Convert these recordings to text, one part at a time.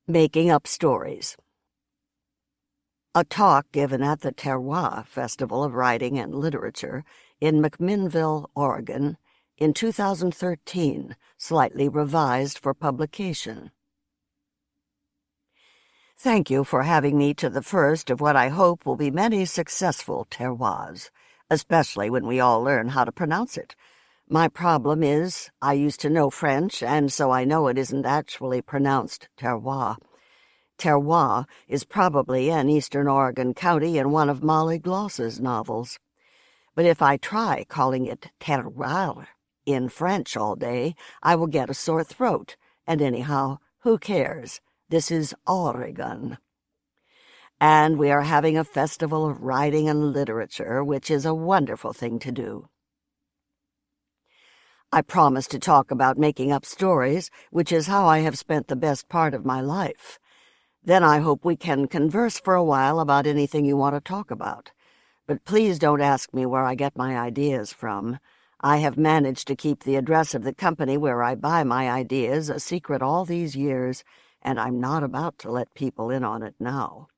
Making Up Stories. A talk given at the Terroir Festival of Writing and Literature in McMinnville, Oregon, in 2013, slightly revised for publication. Thank you for having me to the first of what I hope will be many successful terroirs, especially when we all learn how to pronounce it. My problem is, I used to know French, and so I know it isn't actually pronounced terroir. Terroir is probably an Eastern Oregon county in one of Molly Gloss's novels. But if I try calling it terroir in French all day, I will get a sore throat, and anyhow, who cares? This is Oregon. And we are having a festival of writing and literature, which is a wonderful thing to do. I promised to talk about making up stories, which is how I have spent the best part of my life. Then I hope we can converse for a while about anything you want to talk about. But please don't ask me where I get my ideas from. I have managed to keep the address of the company where I buy my ideas a secret all these years, and I'm not about to let people in on it now.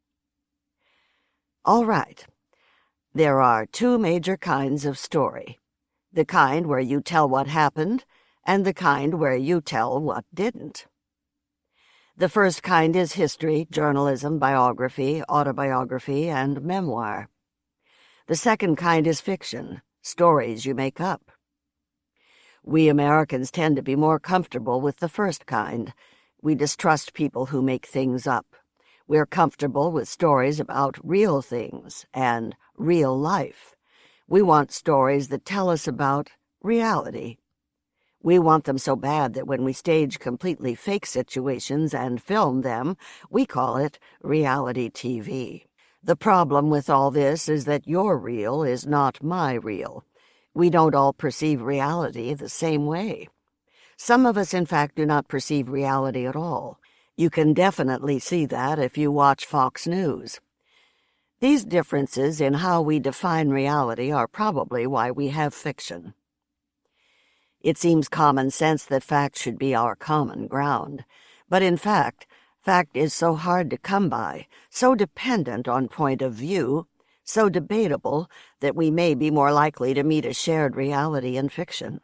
All right. There are two major kinds of story. The kind where you tell what happened, and the kind where you tell what didn't. The first kind is history, journalism, biography, autobiography, and memoir. The second kind is fiction, stories you make up. We Americans tend to be more comfortable with the first kind. We distrust people who make things up. We're comfortable with stories about real things and real life. We want stories that tell us about reality. We want them so bad that when we stage completely fake situations and film them, we call it reality TV. The problem with all this is that your real is not my real. We don't all perceive reality the same way. Some of us, in fact, do not perceive reality at all. You can definitely see that if you watch Fox News. These differences in how we define reality are probably why we have fiction. It seems common sense that fact should be our common ground. But in fact is so hard to come by, so dependent on point of view, so debatable that we may be more likely to meet a shared reality in fiction.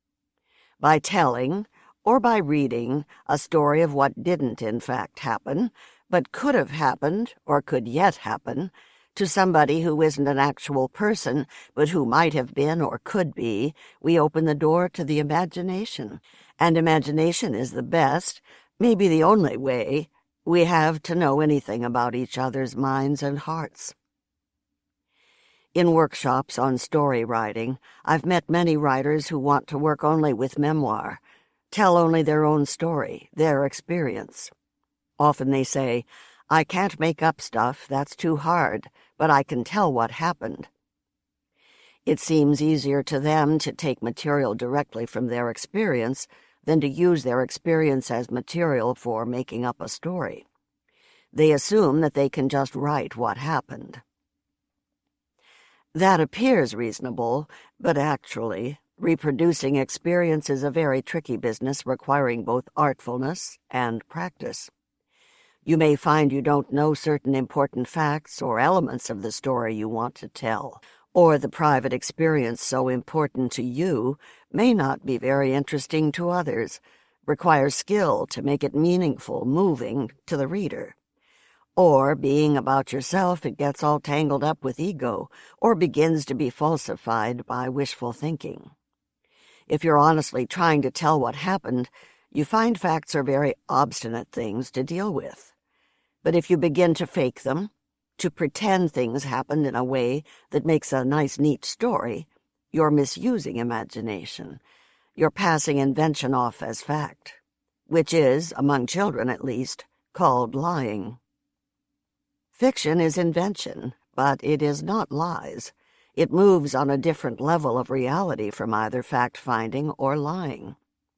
By telling, or by reading, a story of what didn't in fact happen, but could have happened or could yet happen, to somebody who isn't an actual person, but who might have been or could be, we open the door to the imagination. And imagination is the best, maybe the only way, we have to know anything about each other's minds and hearts. In workshops on story writing, I've met many writers who want to work only with memoir, tell only their own story, their experience. Often they say, I can't make up stuff, that's too hard, but I can tell what happened. It seems easier to them to take material directly from their experience than to use their experience as material for making up a story. They assume that they can just write what happened. That appears reasonable, but actually, reproducing experience is a very tricky business requiring both artfulness and practice. You may find you don't know certain important facts or elements of the story you want to tell, or the private experience so important to you may not be very interesting to others, requires skill to make it meaningful, moving to the reader. Or, being about yourself, it gets all tangled up with ego, or begins to be falsified by wishful thinking. If you're honestly trying to tell what happened, you find facts are very obstinate things to deal with. But if you begin to fake them, to pretend things happened in a way that makes a nice, neat story, you're misusing imagination. You're passing invention off as fact, which is, among children at least, called lying. Fiction is invention, but it is not lies. It moves on a different level of reality from either fact-finding or lying.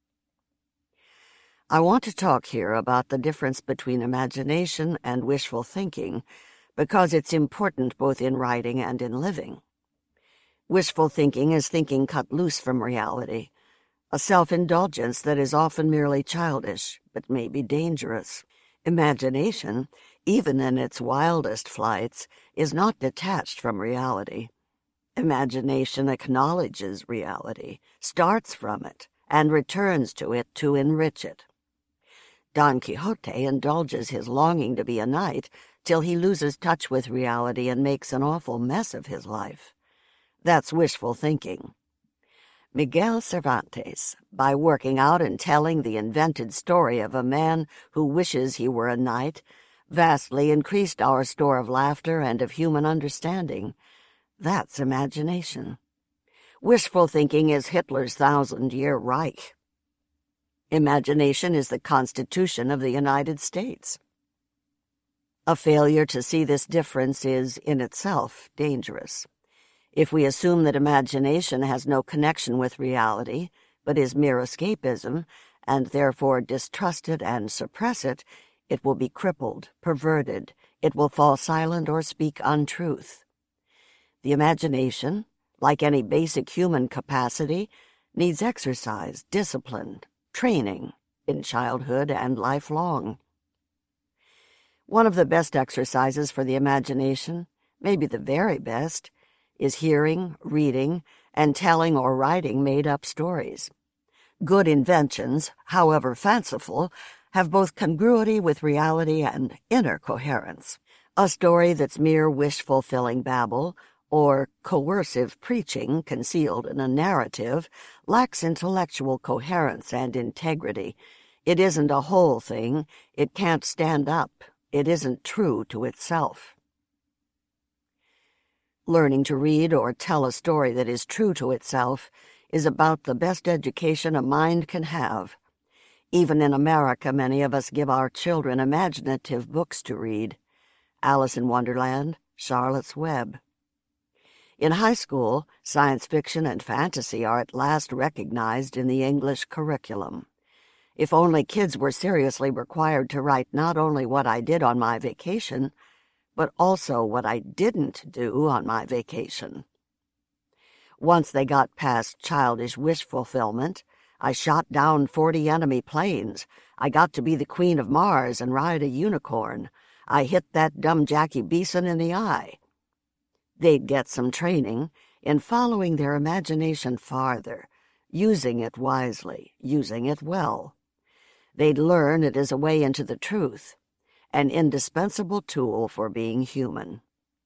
I want to talk here about the difference between imagination and wishful thinking because it's important both in writing and in living. Wishful thinking is thinking cut loose from reality, a self-indulgence that is often merely childish, but may be dangerous. Imagination, even in its wildest flights, is not detached from reality. Imagination acknowledges reality, starts from it, and returns to it to enrich it. Don Quixote indulges his longing to be a knight till he loses touch with reality and makes an awful mess of his life. That's wishful thinking. Miguel Cervantes, by working out and telling the invented story of a man who wishes he were a knight, vastly increased our store of laughter and of human understanding. That's imagination. Wishful thinking is Hitler's 1,000-year Reich. Imagination is the Constitution of the United States. A failure to see this difference is, in itself, dangerous. If we assume that imagination has no connection with reality, but is mere escapism, and therefore distrust it and suppress it, it will be crippled, perverted, it will fall silent or speak untruth. The imagination, like any basic human capacity, needs exercise, discipline, training, in childhood and lifelong. One of the best exercises for the imagination, maybe the very best, is hearing, reading, and telling or writing made-up stories. Good inventions, however fanciful, have both congruity with reality and inner coherence. A story that's mere wish-fulfilling babble, or coercive preaching concealed in a narrative, lacks intellectual coherence and integrity. It isn't a whole thing. It can't stand up. It isn't true to itself. Learning to read or tell a story that is true to itself is about the best education a mind can have. Even in America, many of us give our children imaginative books to read. Alice in Wonderland, Charlotte's Web. In high school, science fiction and fantasy are at last recognized in the English curriculum. If only kids were seriously required to write not only what I did on my vacation, but also what I didn't do on my vacation. Once they got past childish wish fulfillment, I shot down 40 enemy planes. I got to be the Queen of Mars and ride a unicorn. I hit that dumb Jackie Beeson in the eye. They'd get some training in following their imagination farther, using it wisely, using it well. They'd learn it is a way into the truth, an indispensable tool for being human.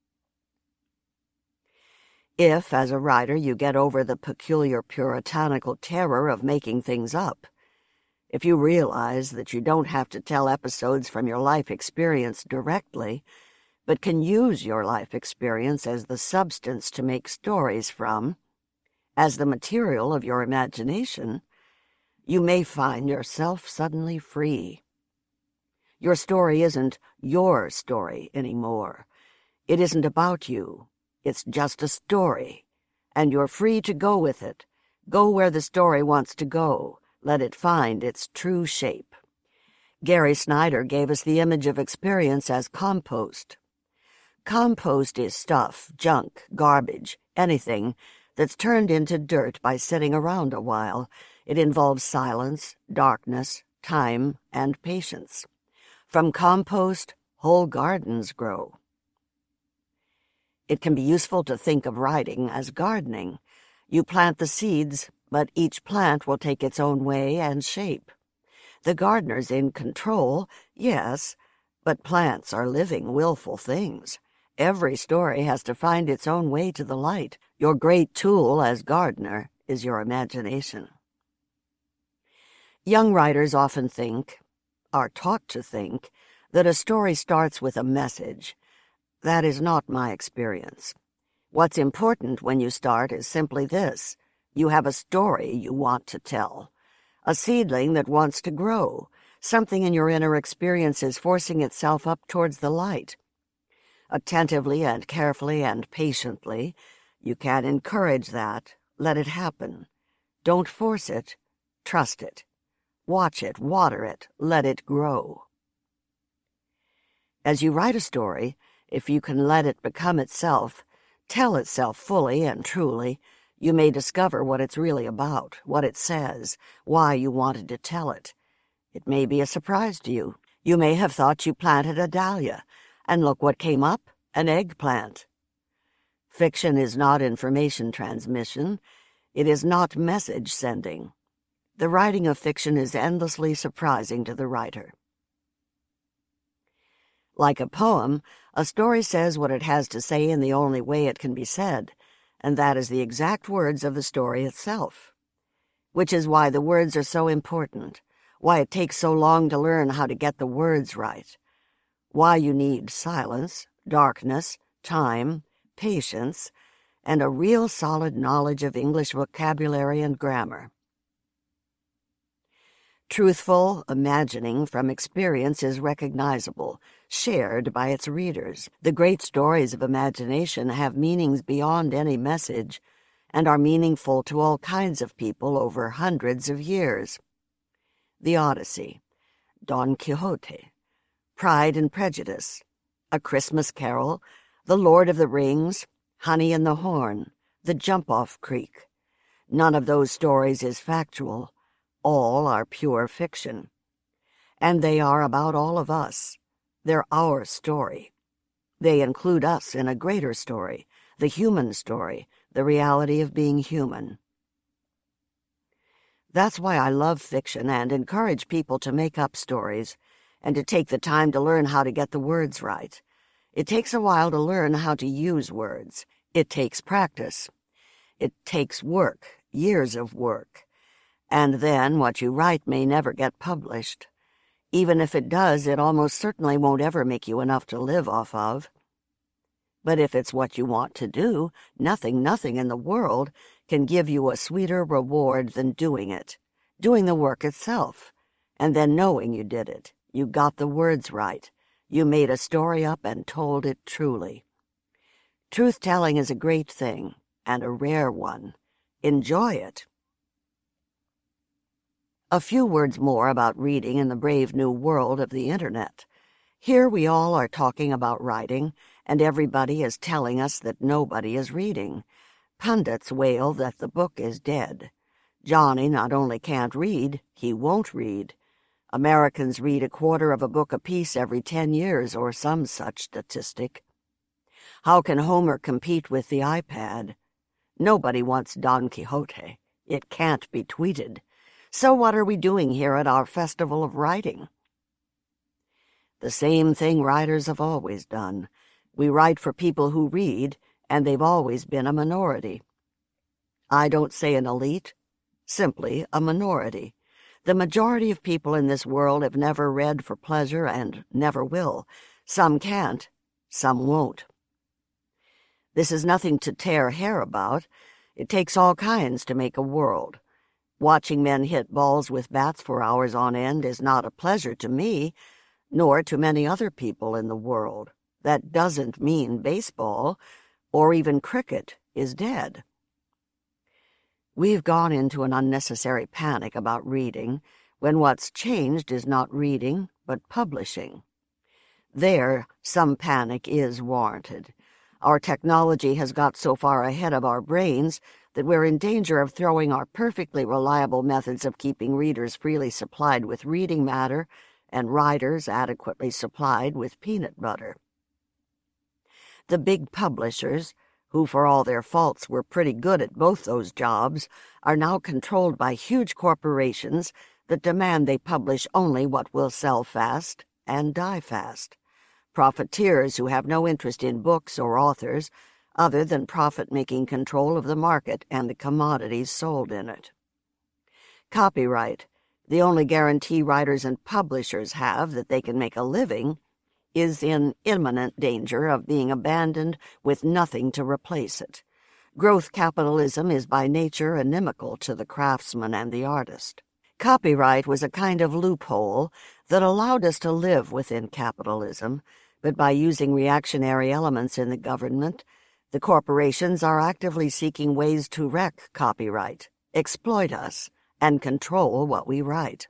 If, as a writer, you get over the peculiar puritanical terror of making things up, if you realize that you don't have to tell episodes from your life experience directly, but can use your life experience as the substance to make stories from, as the material of your imagination, you may find yourself suddenly free. Your story isn't your story anymore. It isn't about you. It's just a story, and you're free to go with it. Go where the story wants to go. Let it find its true shape. Gary Snyder gave us the image of experience as compost. Compost is stuff, junk, garbage, anything that's turned into dirt by sitting around a while. It involves silence, darkness, time, and patience. From compost, whole gardens grow. It can be useful to think of writing as gardening. You plant the seeds, but each plant will take its own way and shape. The gardener's in control, yes, but plants are living, willful things. Every story has to find its own way to the light. Your great tool as gardener is your imagination. Young writers often think, are taught to think, that a story starts with a message. That is not my experience. What's important when you start is simply this. You have a story you want to tell. A seedling that wants to grow. Something in your inner experience is forcing itself up towards the light. Attentively and carefully and patiently, you can encourage that. Let it happen. Don't force it. Trust it. Watch it, water it, let it grow. As you write a story, if you can let it become itself, tell itself fully and truly, you may discover what it's really about, what it says, why you wanted to tell it. It may be a surprise to you. You may have thought you planted a dahlia, and look what came up, an eggplant. Fiction is not information transmission. It is not message sending. The writing of fiction is endlessly surprising to the writer. Like a poem, a story says what it has to say in the only way it can be said, and that is the exact words of the story itself. Which is why the words are so important, why it takes so long to learn how to get the words right, why you need silence, darkness, time, patience, and a real solid knowledge of English vocabulary and grammar. Truthful imagining from experience is recognizable, shared by its readers. The great stories of imagination have meanings beyond any message and are meaningful to all kinds of people over hundreds of years. The Odyssey, Don Quixote, Pride and Prejudice, A Christmas Carol, The Lord of the Rings, Honey in the Horn, The Jump-Off Creek. None of those stories is factual. All are pure fiction. And they are about all of us. They're our story. They include us in a greater story, the human story, the reality of being human. That's why I love fiction and encourage people to make up stories and to take the time to learn how to get the words right. It takes a while to learn how to use words. It takes practice. It takes work, years of work. And then what you write may never get published. Even if it does, it almost certainly won't ever make you enough to live off of. But if it's what you want to do, nothing in the world can give you a sweeter reward than doing it, doing the work itself, and then knowing you did it. You got the words right. You made a story up and told it truly. Truth-telling is a great thing, and a rare one. Enjoy it. A few words more about reading in the brave new world of the Internet. Here we all are talking about writing, and everybody is telling us that nobody is reading. Pundits wail that the book is dead. Johnny not only can't read, he won't read. Americans read a quarter of a book apiece every 10 years, or some such statistic. How can Homer compete with the iPad? Nobody wants Don Quixote. It can't be tweeted. So what are we doing here at our Festival of Writing? The same thing writers have always done. We write for people who read, and they've always been a minority. I don't say an elite, simply a minority. The majority of people in this world have never read for pleasure and never will. Some can't, some won't. This is nothing to tear hair about. It takes all kinds to make a world. Watching men hit balls with bats for hours on end is not a pleasure to me, nor to many other people in the world. That doesn't mean baseball, or even cricket, is dead. We've gone into an unnecessary panic about reading, when what's changed is not reading, but publishing. There, some panic is warranted. Our technology has got so far ahead of our brains that we're in danger of throwing our perfectly reliable methods of keeping readers freely supplied with reading matter and writers adequately supplied with peanut butter. The big publishers, who for all their faults were pretty good at both those jobs, are now controlled by huge corporations that demand they publish only what will sell fast and die fast. Profiteers who have no interest in books or authors other than profit-making control of the market and the commodities sold in it. Copyright, the only guarantee writers and publishers have that they can make a living, is in imminent danger of being abandoned with nothing to replace it. Growth capitalism is by nature inimical to the craftsman and the artist. Copyright was a kind of loophole that allowed us to live within capitalism, but by using reactionary elements in the government, the corporations are actively seeking ways to wreck copyright, exploit us, and control what we write.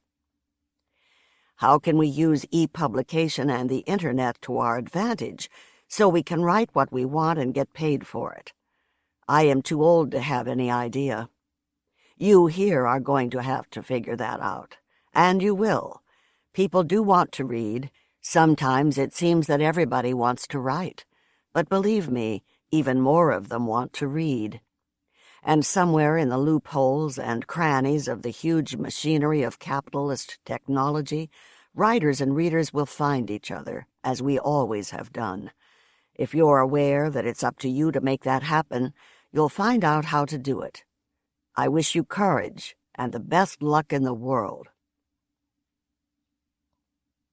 How can we use e-publication and the Internet to our advantage so we can write what we want and get paid for it? I am too old to have any idea. You here are going to have to figure that out, and you will. People do want to read. Sometimes it seems that everybody wants to write. But believe me, even more of them want to read. And somewhere in the loopholes and crannies of the huge machinery of capitalist technology, writers and readers will find each other, as we always have done. If you're aware that it's up to you to make that happen, you'll find out how to do it. I wish you courage and the best luck in the world.